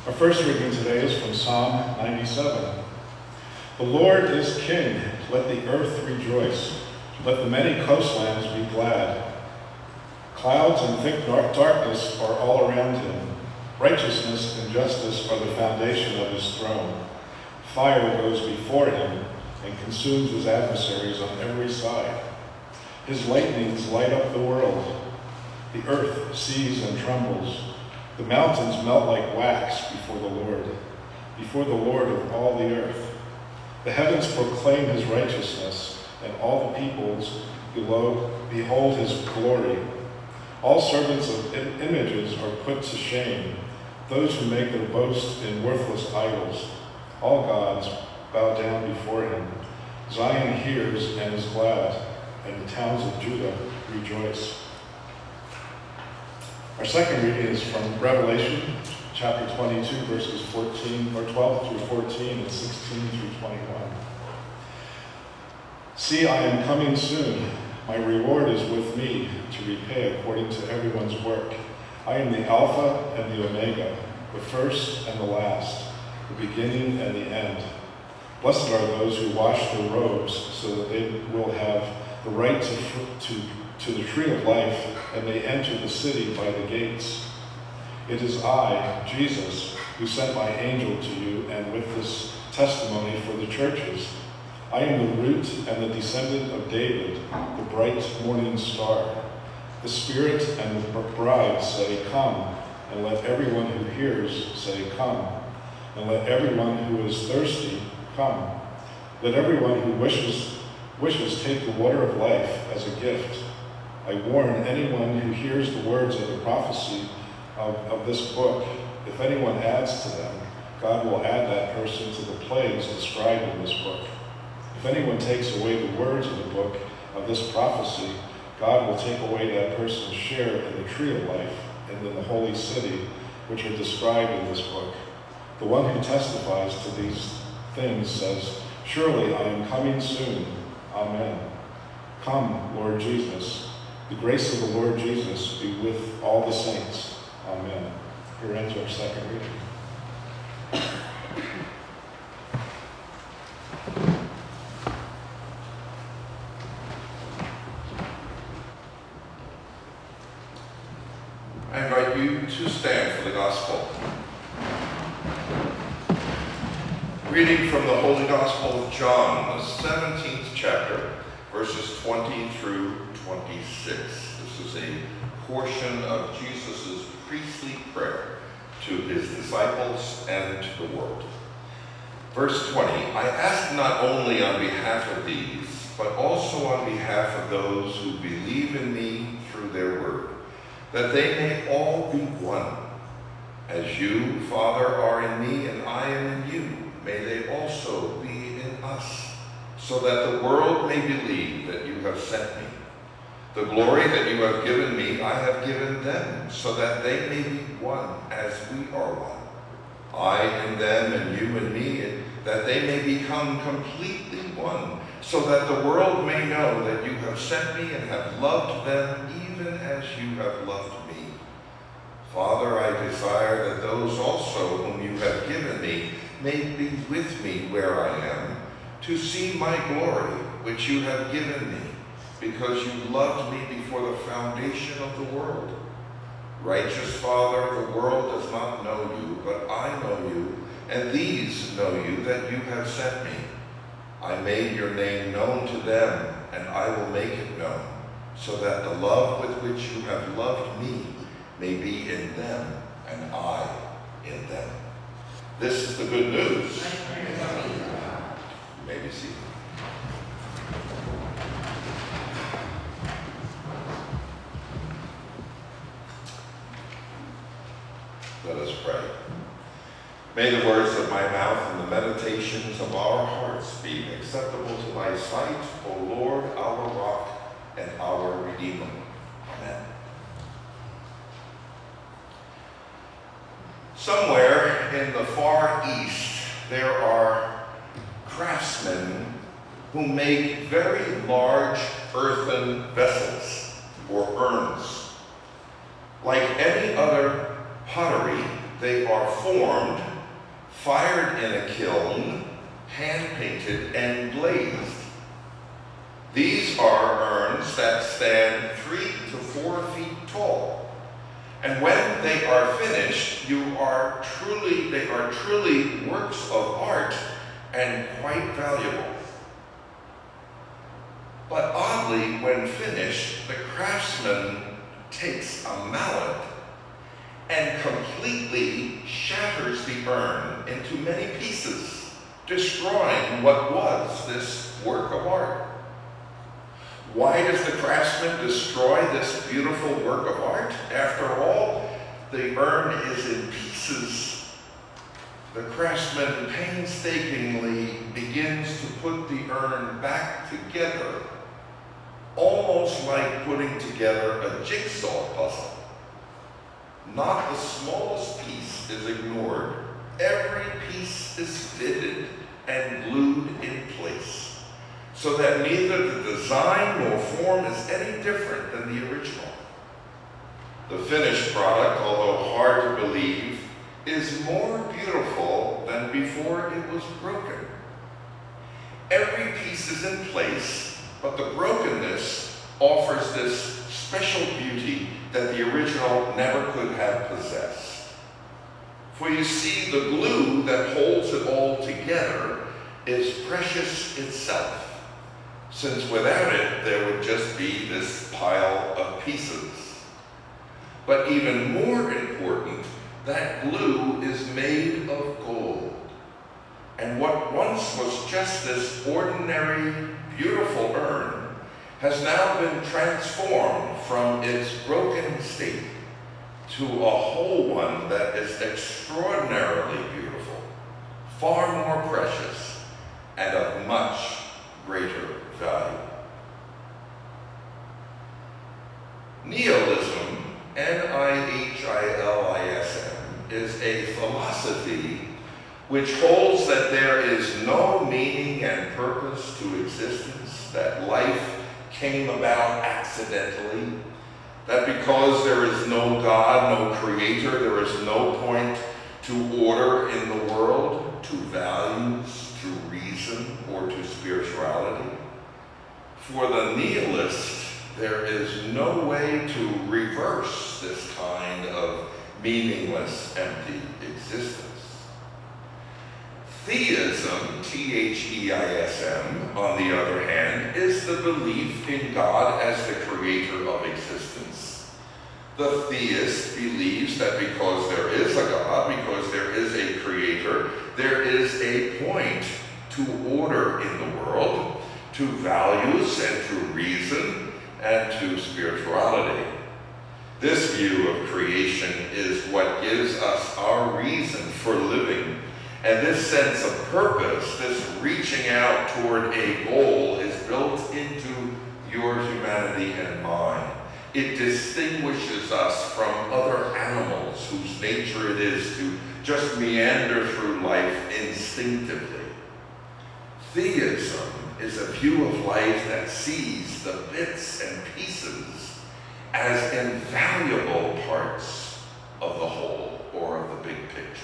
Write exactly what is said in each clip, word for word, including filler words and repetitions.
Our first reading today is from Psalm ninety-seven. The Lord is King, let the earth rejoice, let the many coastlands be glad. Clouds and thick darkness are all around him. Righteousness and justice are the foundation of his throne. Fire goes before him and consumes his adversaries on every side. His lightnings light up the world. The earth sees and trembles. The mountains melt like wax before the Lord, before the Lord of all the earth. The heavens proclaim his righteousness, and all the peoples below behold his glory. All servants of images are put to shame, those who make their boast in worthless idols. All gods bow down before him. Zion hears and is glad, and the towns of Judah rejoice. Our second reading is from Revelation, chapter twenty-two, verses fourteen or twelve through fourteen and sixteen through twenty-one. See, I am coming soon. My reward is with me to repay according to everyone's work. I am the Alpha and the Omega, the first and the last, the beginning and the end. Blessed are those who wash their robes, so that they will have the right to, to, to the tree of life, and may enter the city by the gates. It is I, Jesus, who sent my angel to you, and with this testimony for the churches. I am the root and the descendant of David, the bright morning star. The Spirit and the bride say, come, and let everyone who hears say, come. And let everyone who is thirsty come. Let everyone who wishes, wishes take the water of life as a gift. I warn anyone who hears the words of the prophecy of, of this book. If anyone adds to them, God will add that person to the plagues described in this book. If anyone takes away the words of the book of this prophecy, God will take away that person's share in the tree of life and in the holy city, which are described in this book. The one who testifies to these things says, surely I am coming soon. Amen. Come, Lord Jesus. The grace of the Lord Jesus be with all the saints. Amen. Here ends our second reading. I invite you to stand for the gospel. Reading from the Holy Gospel of John, the seventeenth chapter, verses twenty through twenty-six. This is a portion of Jesus' priestly prayer to his disciples and to the world. Verse twenty, I ask not only on behalf of these, but also on behalf of those who believe in me through their word, that they may all be one. As you, Father, are in me and I am in you, may they also be in us, so that the world may believe that you have sent me. The glory that you have given me, I have given them, so that they may be one as we are one. I in them and you in me, and that they may become completely one, so that the world may know that you have sent me and have loved them even as you have loved me. Father, I desire that those also whom you have given me may be with me where I am, to see my glory, which you have given me, because you loved me before the foundation of the world. Righteous Father, the world does not know you, but I know you, and these know you, that you have sent me. I made your name known to them, and I will make it known, so that the love with which you have loved me may be in them, and I in them. This is the good news. You may be seated. Let us pray. May the words of my mouth and the meditations of our hearts be acceptable to thy sight, O Lord, our rock and our Redeemer. Amen. Somewhere in the Far East, there are craftsmen who make very large earthen vessels or urns. Like any other pottery, they are formed, fired in a kiln, hand-painted, and glazed. These are urns that stand three to four feet tall. And when they are finished, you are truly, they are truly works of art and quite valuable. But oddly, when finished, the craftsman takes a mallet and completely shatters the urn into many pieces, destroying what was this work of art. Why does the craftsman destroy this beautiful work of art? After all, the urn is in pieces. The craftsman painstakingly begins to put the urn back together, almost like putting together a jigsaw puzzle. Not the smallest piece is ignored. Every piece is fitted and glued in place, so that neither the design nor form is any different than the original. The finished product, although hard to believe, is more beautiful than before it was broken. Every piece is in place, but the brokenness offers this special beauty that the original never could have possessed. For you see, the glue that holds it all together is precious itself, since without it there would just be this pile of pieces. But even more important, that glue is made of gold. And what once was just this ordinary, beautiful urn has now been transformed from its broken state to a whole one that is extraordinarily beautiful, far more precious, and of much greater value. Nihilism, N I H I L I S M, is a philosophy which holds that there is no meaning and purpose to existence, that life came about accidentally, that because there is no God, no creator, there is no point to order in the world, to values, to reason, or to spirituality. For the nihilist, there is no way to reverse this kind of meaningless, empty existence. Theism, T H E I S M, on the other hand, is the belief in God as the creator of existence. The theist believes that because there is a God, because there is a creator, there is a point to order in the world, to values and to reason and to spirituality. This view of creation is what gives us our reason for living. And this sense of purpose, this reaching out toward a goal, is built into your humanity and mine. It distinguishes us from other animals whose nature it is to just meander through life instinctively. Theism is a view of life that sees the bits and pieces as invaluable parts of the whole or of the big picture.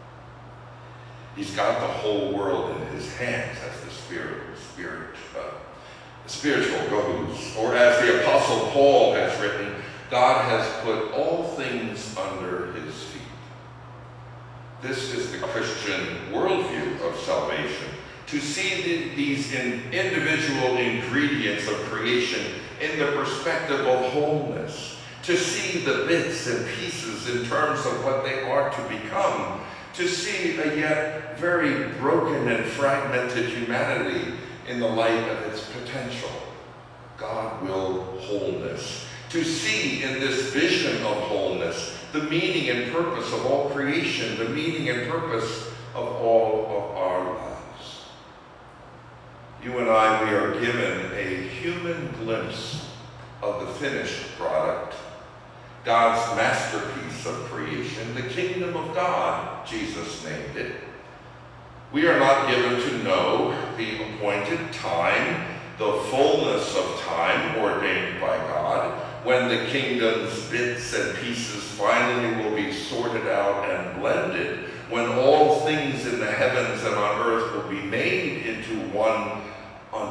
He's got the whole world in his hands, as the spirit, spirit, uh, spiritual goes. Or as the Apostle Paul has written, God has put all things under his feet. This is the Christian worldview of salvation. To see the, these in, individual ingredients of creation in the perspective of wholeness. To see the bits and pieces in terms of what they are to become. To see a yet very broken and fragmented humanity in the light of its potential, God-willed wholeness. To see in this vision of wholeness the meaning and purpose of all creation, the meaning and purpose of all of our lives. You and I, we are given a human glimpse of the finished product, God's masterpiece of creation, the kingdom of God, Jesus named it. We are not given to know the appointed time, the fullness of time ordained by God, when the kingdom's bits and pieces finally will be sorted out and blended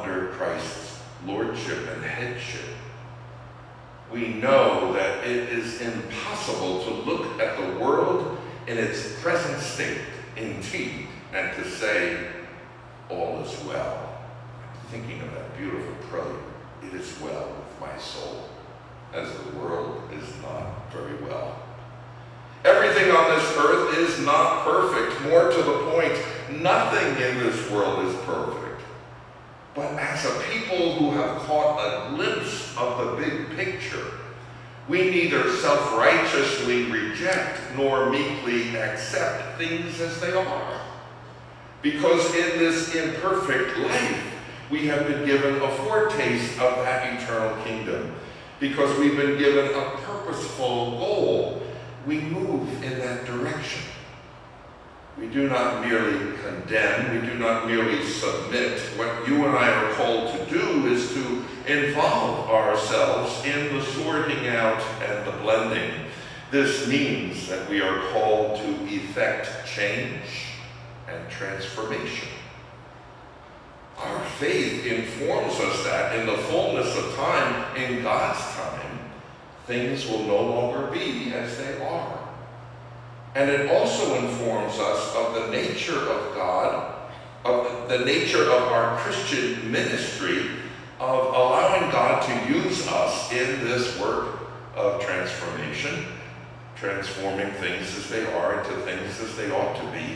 under Christ's lordship and headship, we know that it is impossible to look at the world in its present state, indeed, and to say, all is well. I'm thinking of that beautiful prelude, it is well with my soul, as the world is not very well. Everything on this earth is not perfect. More to the point, nothing in this world is perfect. But as a people who have caught a glimpse of the big picture, we neither self-righteously reject nor meekly accept things as they are. Because in this imperfect life, we have been given a foretaste of that eternal kingdom. Because we've been given a purposeful goal, we move in that direction. We do not merely condemn, we do not merely submit. What you and I are called to do is to involve ourselves in the sorting out and the blending. This means that we are called to effect change and transformation. Our faith informs us that in the fullness of time, in God's time, things will no longer be as they are. And it also informs us of the nature of God, of the nature of our Christian ministry, of allowing God to use us in this work of transformation, transforming things as they are into things as they ought to be.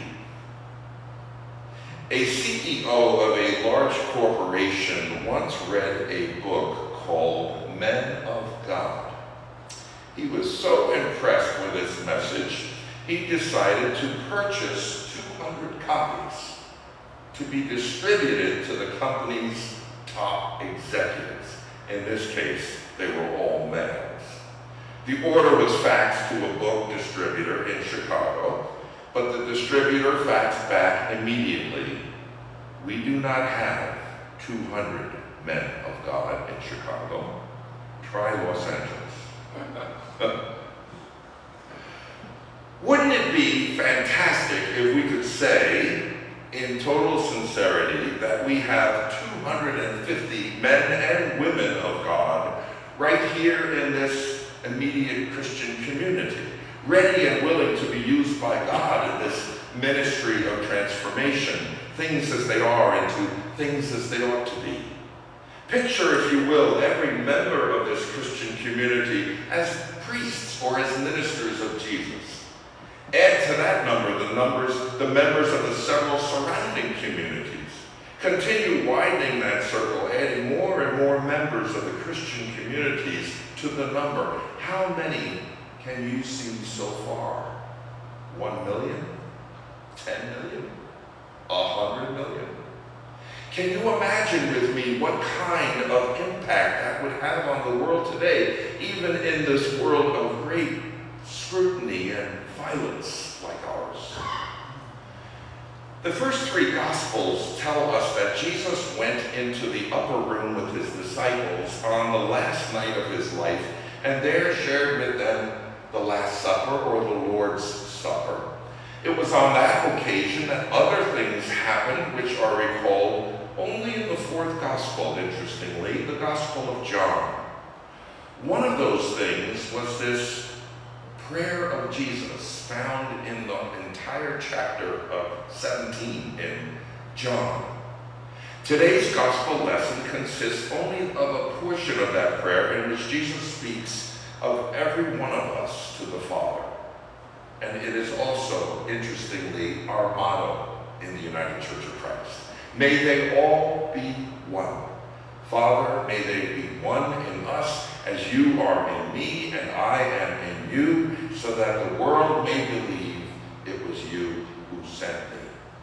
A C E O of a large corporation once read a book called Men of God. He was so impressed with its message, he decided to purchase two hundred copies to be distributed to the company's top executives. In this case, they were all males. The order was faxed to a book distributor in Chicago, but the distributor faxed back immediately, "We do not have two hundred men of God in Chicago. Try Los Angeles." Wouldn't it be fantastic if we could say, in total sincerity, that we have two hundred fifty men and women of God right here in this immediate Christian community, ready and willing to be used by God in this ministry of transformation, things as they are into things as they ought to be. Picture, if you will, every member of this Christian community as priests or as ministers of Jesus. Add to that number the numbers, the members of the several surrounding communities. Continue widening that circle, adding more and more members of the Christian communities to the number. How many can you see so far? One million? Ten million? A hundred million? Can you imagine with me what kind of impact that would have on the world today, even in this world of great scrutiny and violence like ours? The first three Gospels tell us that Jesus went into the upper room with his disciples on the last night of his life, and there shared with them the Last Supper, or the Lord's Supper. It was on that occasion that other things happened which are recalled only in the fourth Gospel, interestingly, the Gospel of John. One of those things was this prayer of Jesus found in the entire chapter of seventeen in John. Today's gospel lesson consists only of a portion of that prayer in which Jesus speaks of every one of us to the Father. And it is also, interestingly, our motto in the United Church of Christ. May they all be one. Father, may they be one in us as you are in me and I am in you, so that the world may believe it was you who sent me.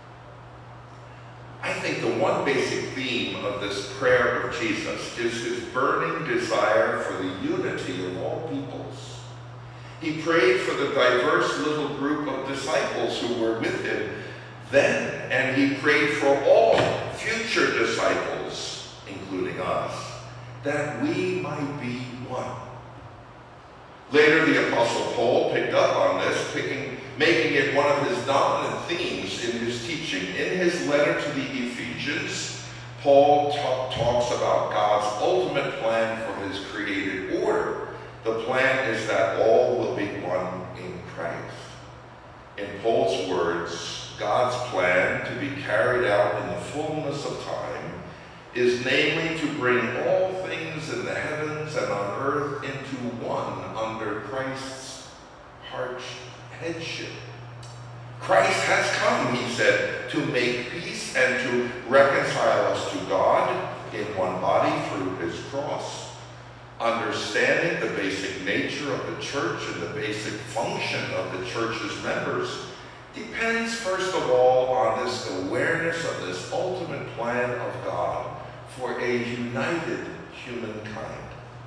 I think the one basic theme of this prayer of Jesus is his burning desire for the unity of all peoples. He prayed for the diverse little group of disciples who were with him then, and he prayed for all future disciples, including us, that we might be one. Later, the Apostle Paul picked up on this, picking, making it one of his dominant themes in his teaching. In his letter to the Ephesians, Paul ta- talks about God's ultimate plan for his created order. The plan is that all will be one in Christ. In Paul's words, God's plan to be carried out in the fullness of time is namely to bring all things in the heavens and on earth into one under Christ's heart headship. Christ has come, he said, to make peace and to reconcile us to God in one body through his cross. Understanding the basic nature of the church and the basic function of the church's members depends first of all on this awareness of this ultimate plan of God for a united humankind.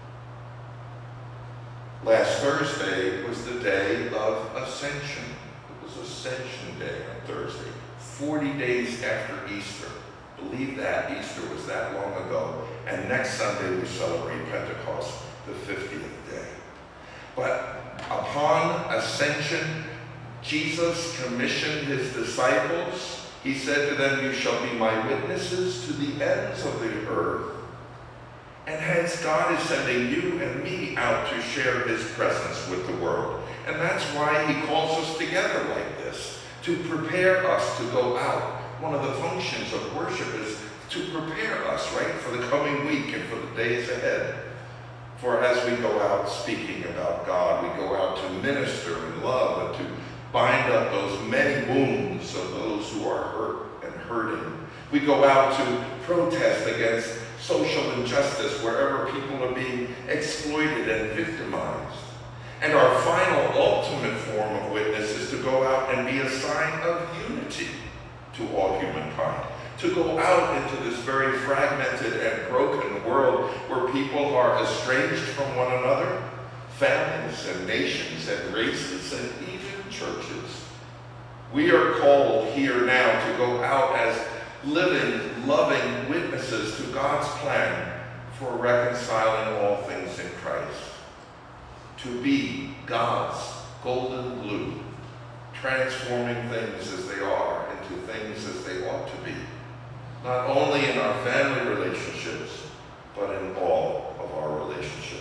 Last Thursday was the day of Ascension. It was Ascension Day on Thursday, forty days after Easter. Believe that, Easter was that long ago. And next Sunday we celebrate Pentecost, the fiftieth day. But upon Ascension, Jesus commissioned his disciples. He said to them, "You shall be my witnesses to the ends of the earth." And hence God is sending you and me out to share his presence with the world. And that's why he calls us together like this, to prepare us to go out. One of the functions of worship is to prepare us, right, for the coming week and for the days ahead. For as we go out speaking about God, we go out to minister in love and to bind up those many wounds of those who are hurt and hurting. We go out to protest against social injustice wherever people are being exploited and victimized. And our final ultimate form of witness is to go out and be a sign of unity to all humankind. To go out into this very fragmented and broken world where people are estranged from one another, families and nations and races and even churches. We are called here now to go out as living, loving witnesses to God's plan for reconciling all things in Christ. To be God's golden glue, transforming things as they are into things as they ought to be, not only in our family relationships, but in all of our relationships.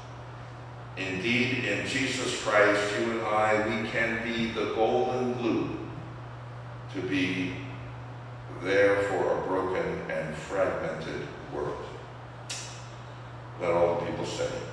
Indeed, in Jesus Christ, you and I, we can be the golden glue to be there for a broken and fragmented world. Let all the people say,